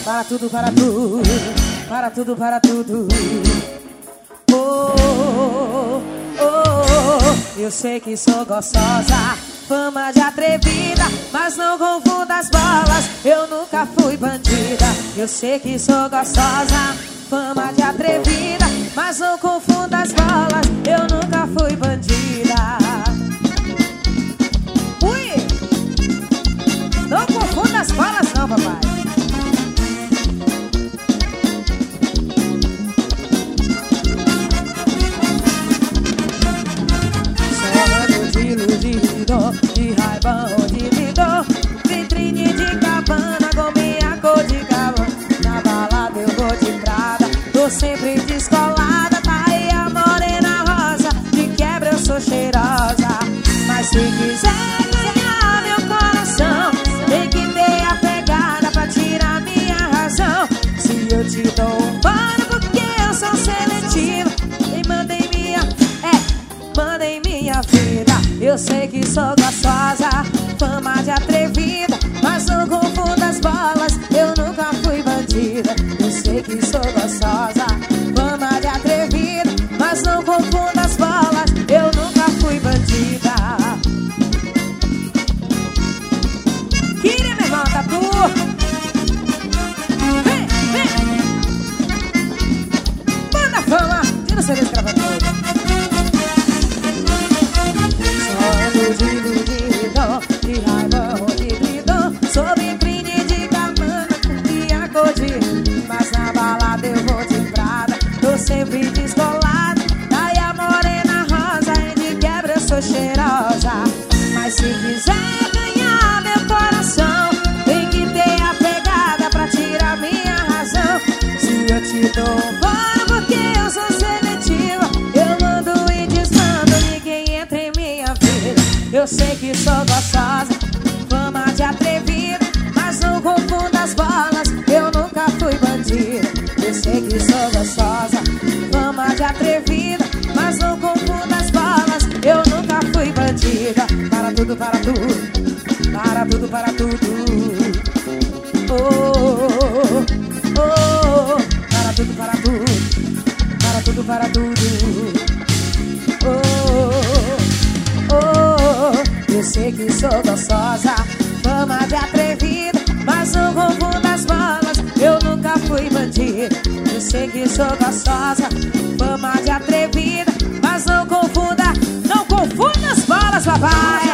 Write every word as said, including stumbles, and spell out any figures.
Para tudo, para tudo, para tudo, para tudo. Oh, oh, oh, eu sei que sou gostosa, fama de atrevida, mas não confunda as bolas, eu nunca fui bandida. Eu sei que sou gostosa, fama de atrevida, mas não confunda as bolas, eu nunca fui bandida. Ui! Não confunda as bolas não, papai. Sonhando de iludido, de raiva ou de dor, vitrine de cabana com minha cor de cabana. Na balada eu vou de prada, tô sempre descolada. Tá aí a morena rosa, de quebra eu sou cheirosa. Mas se quiser ganhar meu coração, tem que ter a pegada pra tirar minha razão. Se eu te dou um pano porque eu sou seletiva, e mandei minha, é, mandei minha vida. Eu sei que sou gostosa, fama de atrevida, mas não confunda as bolas, eu nunca fui bandida. Eu sei que sou gostosa, fama de atrevida, mas não confunda as bolas, eu nunca fui bandida. Queria, meu irmão, tatu. Vem, vem. Manda fama, tira o serviço gravador. Sonho de iludido, de raiva ou de gridão, sob crine de cabana com minha cor de. Mas na balada eu vou de prada, tô sempre descolada. Daí a morena rosa, e de quebra eu sou cheirosa. Mas se quiser ganhar meu coração, tem que ter a pegada pra tirar minha razão. Se eu te dou um fora porque eu sou seletiva, eu mando e desmando, ninguém entra em minha vida. Eu sei que sou gostosa, fama de atrevida, mas não confunda as bolas, eu nunca fui bandida. Eu sei que sou gostosa, fama de atrevida, mas não confunda as bolas, eu nunca fui bandida. Para tudo, para tudo, para tudo, para tudo. Oh, oh, oh, para tudo, para tudo, para tudo, para tudo. Oh, oh, eu sei que sou gostosa, fama de atrevida, mas não confunda as bolas, eu nunca fui bandida. Eu sei que sou gostosa, fama de atrevida, mas não confunda, não confunda as bolas, papai.